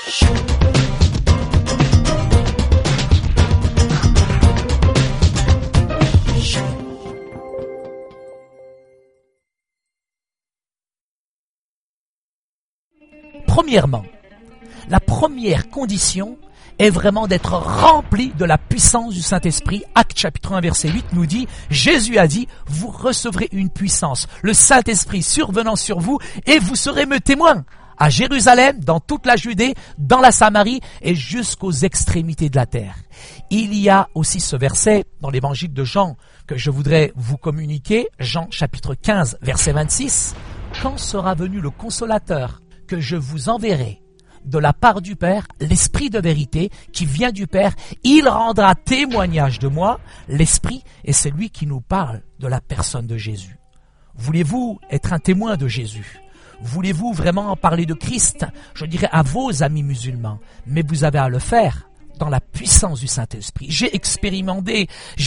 Premièrement, la première condition est vraiment d'être rempli de la puissance du Saint-Esprit. Actes chapitre 1 verset 8 nous dit, Jésus a dit, vous recevrez une puissance, le Saint-Esprit survenant sur vous et vous serez mes témoins à Jérusalem, dans toute la Judée, dans la Samarie et jusqu'aux extrémités de la terre. Il y a aussi ce verset dans l'évangile de Jean que je voudrais vous communiquer, Jean chapitre 15 verset 26, quand sera venu le consolateur que je vous enverrai de la part du Père, l'Esprit de vérité qui vient du Père, il rendra témoignage de moi, l'Esprit, et c'est lui qui nous parle de la personne de Jésus. Voulez-vous être un témoin de Jésus? Voulez-vous vraiment parler de Christ? Je dirais à vos amis musulmans, mais vous avez à le faire dans la puissance du Saint-Esprit. J'ai expérimenté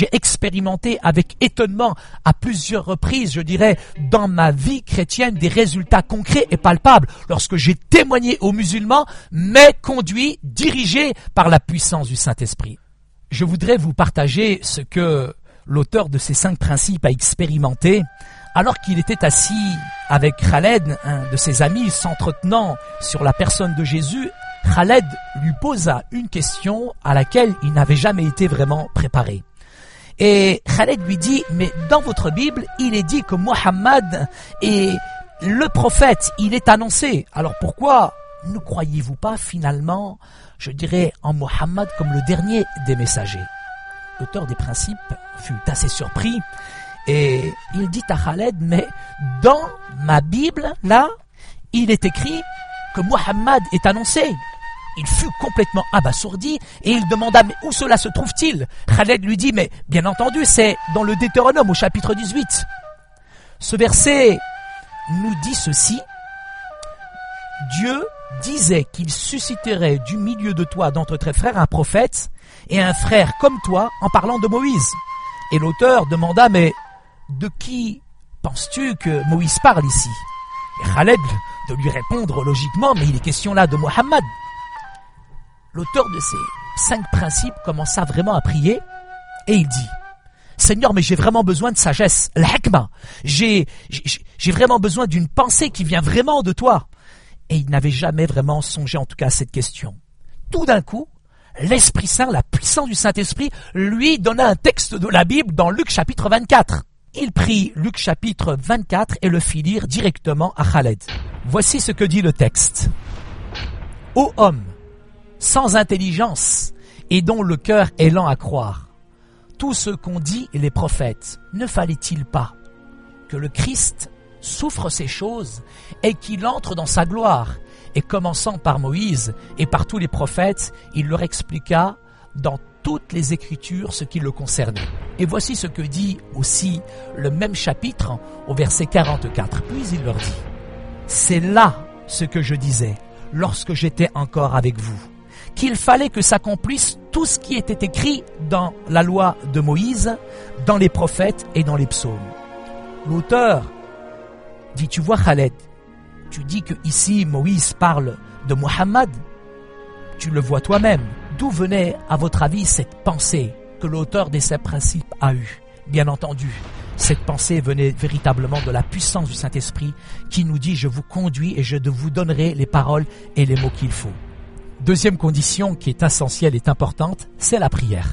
avec étonnement à plusieurs reprises, je dirais, dans ma vie chrétienne, des résultats concrets et palpables lorsque j'ai témoigné aux musulmans, mais conduit, dirigé par la puissance du Saint-Esprit. Je voudrais vous partager ce que l'auteur de ces 5 principes a expérimenté alors qu'il était assis avec Khaled, un de ses amis, s'entretenant sur la personne de Jésus. Khaled lui posa une question à laquelle il n'avait jamais été vraiment préparé. Et Khaled lui dit, mais dans votre Bible, il est dit que Mohammed est le prophète, il est annoncé. Alors pourquoi ne croyez-vous pas finalement, je dirais, en Mohammed comme le dernier des messagers? L'auteur des principes fut assez surpris et il dit à Khaled, mais dans ma Bible, là, il est écrit que Mohammed est annoncé. Il fut complètement abasourdi et il demanda, mais où cela se trouve-t-il? Khaled lui dit, mais bien entendu, c'est dans le Deutéronome au chapitre 18. Ce verset nous dit ceci, Dieu disait qu'il susciterait du milieu de toi, d'entre tes frères, un prophète et un frère comme toi en parlant de Moïse. Et l'auteur demanda, mais de qui penses-tu que Moïse parle ici? Et Khaled de lui répondre logiquement, mais il est question là de Mohammed. L'auteur de ces 5 principes commença vraiment à prier et il dit, Seigneur, mais j'ai vraiment besoin de sagesse, l'hikma. J'ai vraiment besoin d'une pensée qui vient vraiment de toi. Et il n'avait jamais vraiment songé en tout cas à cette question. Tout d'un coup, l'Esprit Saint, la puissance du Saint-Esprit, lui donna un texte de la Bible dans Luc chapitre 24. Il prit Luc chapitre 24 et le fit lire directement à Khaled. Voici ce que dit le texte. Ô homme, sans intelligence et dont le cœur est lent à croire, tout ce qu'ont dit les prophètes, ne fallait-il pas que le Christ souffre ces choses et qu'il entre dans sa gloire? Et commençant par Moïse et par tous les prophètes, il leur expliqua dans toutes les Écritures ce qui le concernait. Et voici ce que dit aussi le même chapitre au verset 44. Puis il leur dit, c'est là ce que je disais lorsque j'étais encore avec vous, qu'il fallait que s'accomplisse tout ce qui était écrit dans la loi de Moïse, dans les prophètes et dans les psaumes. L'auteur dit, tu vois Khaled, tu dis que ici Moïse parle de Mohammed, tu le vois toi-même. D'où venait, à votre avis, cette pensée que l'auteur de ces principes a eue? Bien entendu, cette pensée venait véritablement de la puissance du Saint-Esprit qui nous dit, je vous conduis et je vous donnerai les paroles et les mots qu'il faut. Deuxième condition qui est essentielle et importante, c'est la prière.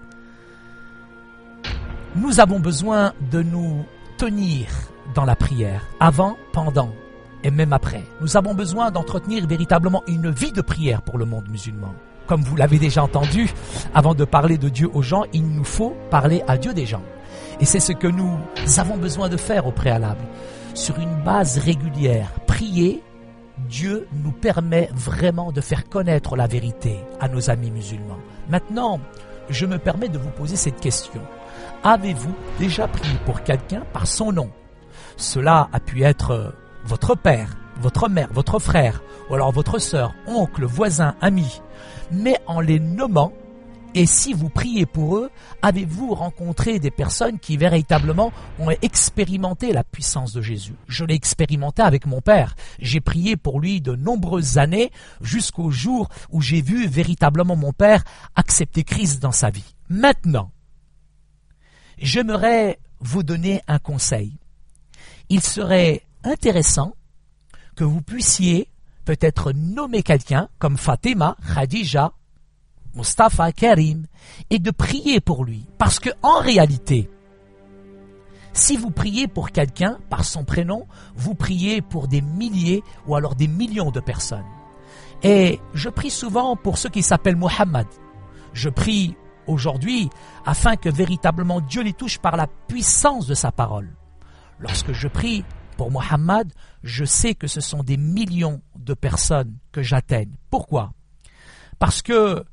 Nous avons besoin de nous tenir dans la prière, avant, pendant et même après. Nous avons besoin d'entretenir véritablement une vie de prière pour le monde musulman. Comme vous l'avez déjà entendu, avant de parler de Dieu aux gens, il nous faut parler à Dieu des gens. Et c'est ce que nous avons besoin de faire au préalable. Sur une base régulière, prier, Dieu nous permet vraiment de faire connaître la vérité à nos amis musulmans. Maintenant, je me permets de vous poser cette question. Avez-vous déjà prié pour quelqu'un par son nom? Cela a pu être votre père, votre mère, votre frère, ou alors votre sœur, oncle, voisin, ami. Mais en les nommant Et si vous priez pour eux, avez-vous rencontré des personnes qui véritablement ont expérimenté la puissance de Jésus? Je l'ai expérimenté avec mon père. J'ai prié pour lui de nombreuses années jusqu'au jour où j'ai vu véritablement mon père accepter Christ dans sa vie. Maintenant, j'aimerais vous donner un conseil. Il serait intéressant que vous puissiez peut-être nommer quelqu'un comme Fatima, Khadija, Mustafa, Karim, et de prier pour lui. Parce que en réalité, si vous priez pour quelqu'un par son prénom, vous priez pour des milliers ou alors des millions de personnes. Et je prie souvent pour ceux qui s'appellent Mohammed. Je prie aujourd'hui afin que véritablement Dieu les touche par la puissance de sa parole. Lorsque je prie pour Mohammed, je sais que ce sont des millions de personnes que j'atteigne. Pourquoi? Parce que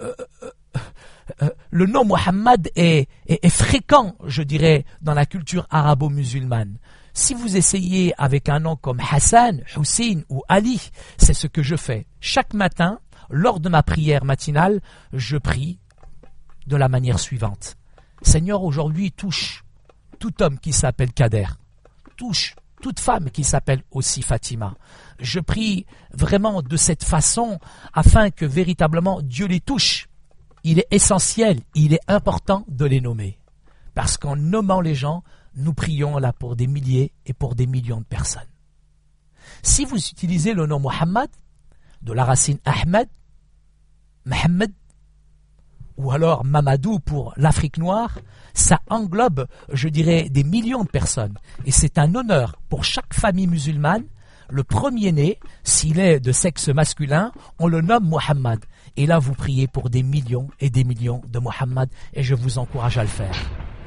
le nom Mohammed est fréquent, je dirais, dans la culture arabo-musulmane. Si vous essayez avec un nom comme Hassan, Hussein ou Ali, c'est ce que je fais. Chaque matin, lors de ma prière matinale, je prie de la manière suivante. Seigneur, aujourd'hui, touche tout homme qui s'appelle Kader. Touche toute femme qui s'appelle aussi Fatima. Je prie vraiment de cette façon afin que véritablement Dieu les touche. Il est essentiel, il est important de les nommer. Parce qu'en nommant les gens, nous prions là pour des milliers et pour des millions de personnes. Si vous utilisez le nom Mohammed, de la racine Ahmed, Mohammed, ou alors Mamadou pour l'Afrique noire, ça englobe, je dirais, des millions de personnes. Et c'est un honneur pour chaque famille musulmane. Le premier-né, s'il est de sexe masculin, on le nomme Mohammed. Et là, vous priez pour des millions et des millions de Mohammed, et je vous encourage à le faire.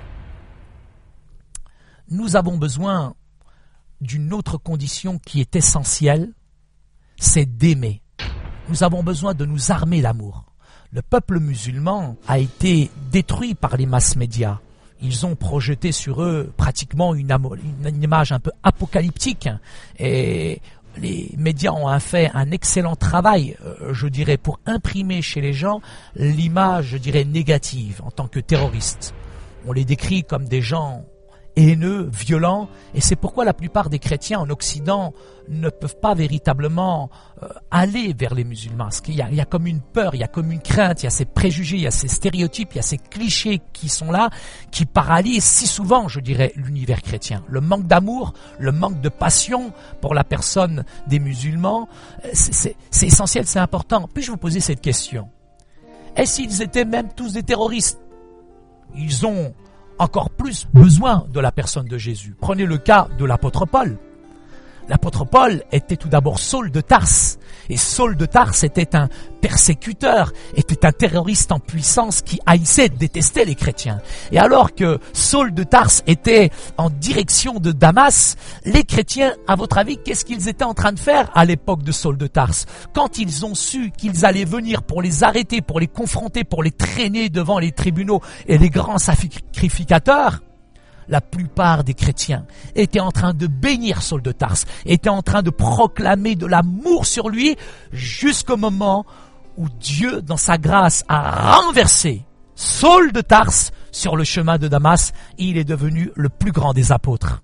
Nous avons besoin d'une autre condition qui est essentielle, c'est d'aimer. Nous avons besoin de nous armer d'amour. Le peuple musulman a été détruit par les masses médias. Ils ont projeté sur eux pratiquement une image un peu apocalyptique. Et les médias ont fait un excellent travail, je dirais, pour imprimer chez les gens l'image, je dirais, négative en tant que terroristes. On les décrit comme des gens haineux, violents, et c'est pourquoi la plupart des chrétiens en Occident ne peuvent pas véritablement aller vers les musulmans. Parce qu'il y a comme une peur, il y a comme une crainte, il y a ces préjugés, il y a ces stéréotypes, il y a ces clichés qui sont là, qui paralysent si souvent, je dirais, l'univers chrétien. Le manque d'amour, le manque de passion pour la personne des musulmans, c'est essentiel, c'est important. Puis-je vous poser cette question? Est-ce qu'ils étaient même tous des terroristes? Ils ont encore plus besoin de la personne de Jésus. Prenez le cas de l'apôtre Paul. L'apôtre Paul était tout d'abord Saul de Tarse. Et Saul de Tarse était un persécuteur, était un terroriste en puissance qui haïssait, détestait les chrétiens. Et alors que Saul de Tarse était en direction de Damas, les chrétiens, à votre avis, qu'est-ce qu'ils étaient en train de faire à l'époque de Saul de Tarse? Quand ils ont su qu'ils allaient venir pour les arrêter, pour les confronter, pour les traîner devant les tribunaux et les grands sacrificateurs, la plupart des chrétiens étaient en train de bénir Saul de Tarse, étaient en train de proclamer de l'amour sur lui jusqu'au moment où Dieu, dans sa grâce, a renversé Saul de Tarse sur le chemin de Damas et il est devenu le plus grand des apôtres.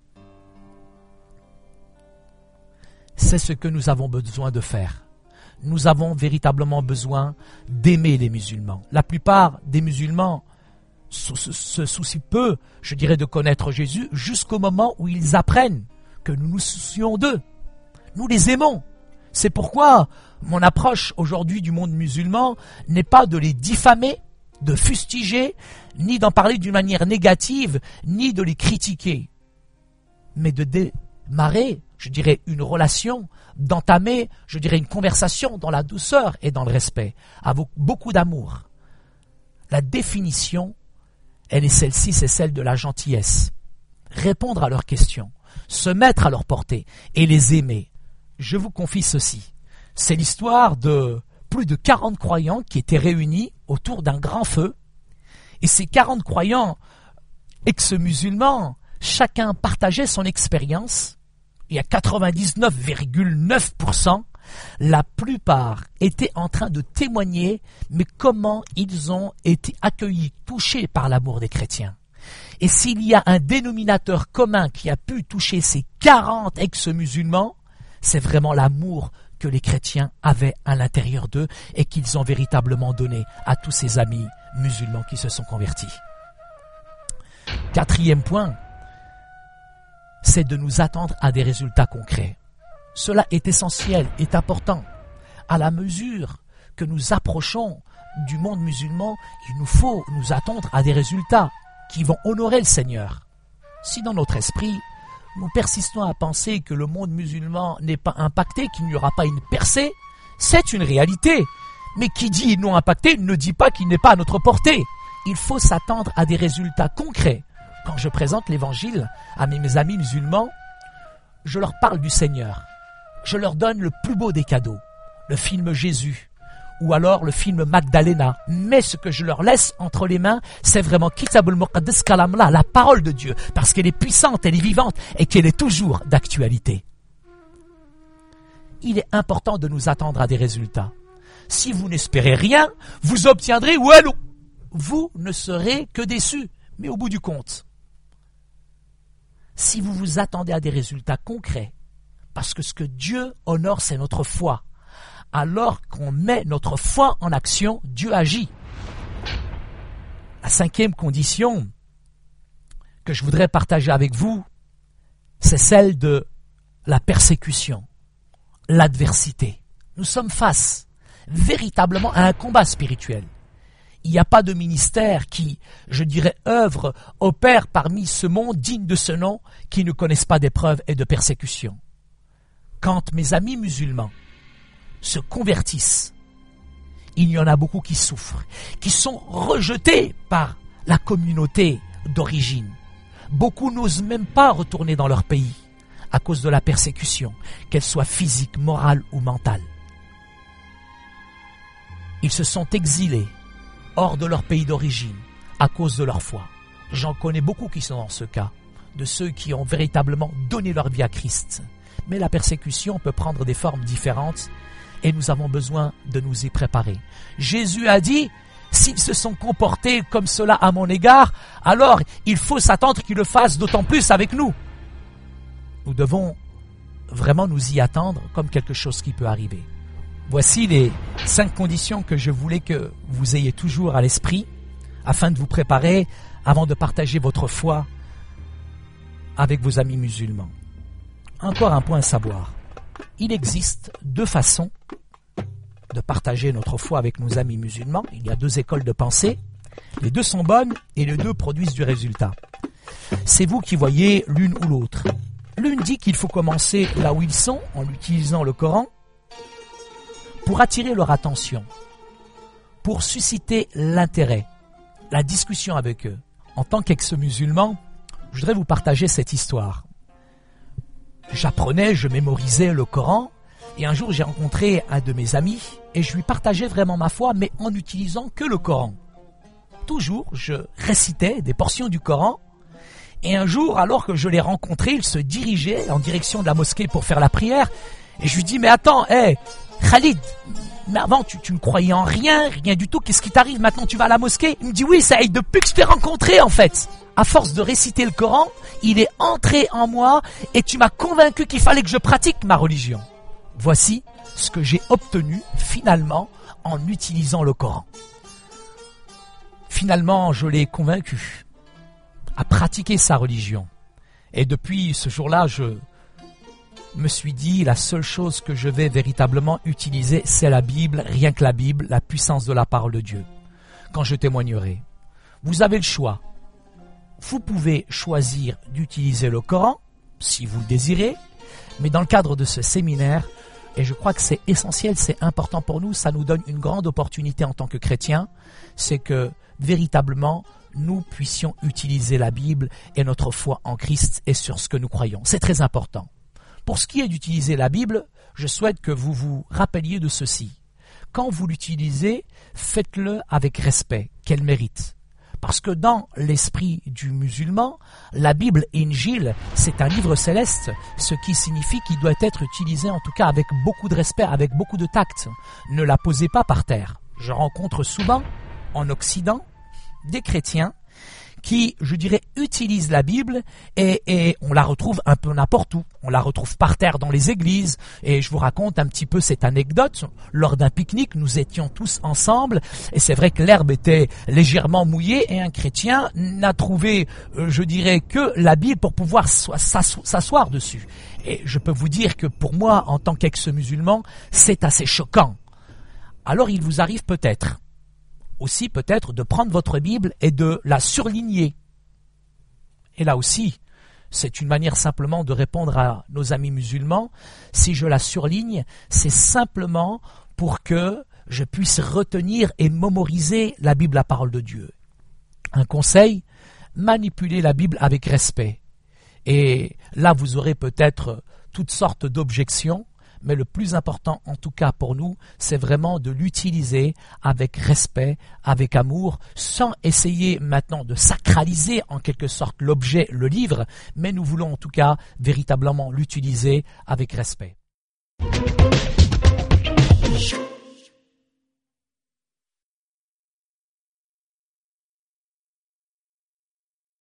C'est ce que nous avons besoin de faire. Nous avons véritablement besoin d'aimer les musulmans. La plupart des musulmans se soucient peu, je dirais, de connaître Jésus jusqu'au moment où ils apprennent que nous nous soucions d'eux. Nous les aimons. C'est pourquoi mon approche aujourd'hui du monde musulman n'est pas de les diffamer, de fustiger, ni d'en parler d'une manière négative, ni de les critiquer, mais de démarrer, je dirais, une relation, d'entamer, je dirais, une conversation dans la douceur et dans le respect, avec beaucoup d'amour. La définition, elle est celle-ci, c'est celle de la gentillesse. Répondre à leurs questions, se mettre à leur portée et les aimer. Je vous confie ceci. C'est l'histoire de plus de 40 croyants qui étaient réunis autour d'un grand feu. Et ces 40 croyants ex-musulmans, chacun partageait son expérience. Et à 99,9%, la plupart étaient en train de témoigner, mais comment ils ont été accueillis, touchés par l'amour des chrétiens. Et s'il y a un dénominateur commun qui a pu toucher ces 40 ex-musulmans, c'est vraiment l'amour que les chrétiens avaient à l'intérieur d'eux et qu'ils ont véritablement donné à tous ces amis musulmans qui se sont convertis. Quatrième point, c'est de nous attendre à des résultats concrets. Cela est essentiel, est important. À la mesure que nous approchons du monde musulman, il nous faut nous attendre à des résultats qui vont honorer le Seigneur. Si dans notre esprit, nous persistons à penser que le monde musulman n'est pas impacté, qu'il n'y aura pas une percée, c'est une réalité. Mais qui dit non impacté ne dit pas qu'il n'est pas à notre portée. Il faut s'attendre à des résultats concrets. Quand je présente l'évangile à mes amis musulmans, je leur parle du Seigneur. Je leur donne le plus beau des cadeaux, le film Jésus, ou alors le film Magdalena. Mais ce que je leur laisse entre les mains, c'est vraiment Kitabul Muqaddas Kalamla, la parole de Dieu, parce qu'elle est puissante, elle est vivante et qu'elle est toujours d'actualité. Il est important de nous attendre à des résultats. Si vous n'espérez rien, vous obtiendrez walou. Vous ne serez que déçus, mais au bout du compte. Si vous vous attendez à des résultats concrets, parce que ce que Dieu honore, c'est notre foi. Alors qu'on met notre foi en action, Dieu agit. La cinquième condition que je voudrais partager avec vous, c'est celle de la persécution, l'adversité. Nous sommes face véritablement à un combat spirituel. Il n'y a pas de ministère qui, je dirais, opère parmi ce monde digne de ce nom, qui ne connaissent pas d'épreuves et de persécutions. Quand mes amis musulmans se convertissent, il y en a beaucoup qui souffrent, qui sont rejetés par la communauté d'origine. Beaucoup n'osent même pas retourner dans leur pays à cause de la persécution, qu'elle soit physique, morale ou mentale. Ils se sont exilés hors de leur pays d'origine à cause de leur foi. J'en connais beaucoup qui sont dans ce cas, de ceux qui ont véritablement donné leur vie à Christ. Mais la persécution peut prendre des formes différentes et nous avons besoin de nous y préparer. Jésus a dit, s'ils se sont comportés comme cela à mon égard, alors il faut s'attendre qu'ils le fassent d'autant plus avec nous. Nous devons vraiment nous y attendre comme quelque chose qui peut arriver. Voici les 5 conditions que je voulais que vous ayez toujours à l'esprit afin de vous préparer avant de partager votre foi avec vos amis musulmans. Encore un point à savoir. Il existe 2 façons de partager notre foi avec nos amis musulmans. Il y a 2 écoles de pensée. Les 2 sont bonnes et les 2 produisent du résultat. C'est vous qui voyez l'une ou l'autre. L'une dit qu'il faut commencer là où ils sont en utilisant le Coran pour attirer leur attention, pour susciter l'intérêt, la discussion avec eux. En tant qu'ex-musulman, je voudrais vous partager cette histoire. J'apprenais, je mémorisais le Coran, et un jour j'ai rencontré un de mes amis, et je lui partageais vraiment ma foi, mais en n'utilisant que le Coran. Toujours, je récitais des portions du Coran, et un jour, alors que je l'ai rencontré, il se dirigeait en direction de la mosquée pour faire la prière, et je lui dis, mais attends, Khalid, mais avant tu ne croyais en rien du tout, qu'est-ce qui t'arrive maintenant, tu vas à la mosquée? Il me dit, oui, ça aide depuis que je t'ai rencontré en fait. À force de réciter le Coran, il est entré en moi et tu m'as convaincu qu'il fallait que je pratique ma religion. Voici ce que j'ai obtenu finalement en utilisant le Coran. Finalement, je l'ai convaincu à pratiquer sa religion. Et depuis ce jour-là, je me suis dit, la seule chose que je vais véritablement utiliser, c'est la Bible, rien que la Bible, la puissance de la parole de Dieu. Quand je témoignerai, vous avez le choix. Vous pouvez choisir d'utiliser le Coran, si vous le désirez, mais dans le cadre de ce séminaire, et je crois que c'est essentiel, c'est important pour nous, ça nous donne une grande opportunité en tant que chrétiens, c'est que véritablement, nous puissions utiliser la Bible et notre foi en Christ et sur ce que nous croyons. C'est très important. Pour ce qui est d'utiliser la Bible, je souhaite que vous vous rappeliez de ceci. Quand vous l'utilisez, faites-le avec respect, qu'elle mérite. Parce que dans l'esprit du musulman, la Bible Injil, c'est un livre céleste, ce qui signifie qu'il doit être utilisé en tout cas avec beaucoup de respect, avec beaucoup de tact. Ne la posez pas par terre. Je rencontre souvent, en Occident, des chrétiens qui, je dirais, utilisent la Bible et on la retrouve un peu n'importe où. On la retrouve par terre dans les églises. Et je vous raconte un petit peu cette anecdote. Lors d'un pique-nique, nous étions tous ensemble et c'est vrai que l'herbe était légèrement mouillée et un chrétien n'a trouvé, je dirais, que la Bible pour pouvoir s'asseoir dessus. Et je peux vous dire que pour moi, en tant qu'ex-musulman, c'est assez choquant. Alors il vous arrive peut-être aussi de prendre votre Bible et de la surligner. Et là aussi, c'est une manière simplement de répondre à nos amis musulmans. Si je la surligne, c'est simplement pour que je puisse retenir et mémoriser la Bible, la parole de Dieu. Un conseil, manipulez la Bible avec respect. Et là, vous aurez peut-être toutes sortes d'objections, mais le plus important, en tout cas pour nous, c'est vraiment de l'utiliser avec respect, avec amour, sans essayer maintenant de sacraliser en quelque sorte l'objet, le livre, mais nous voulons en tout cas véritablement l'utiliser avec respect.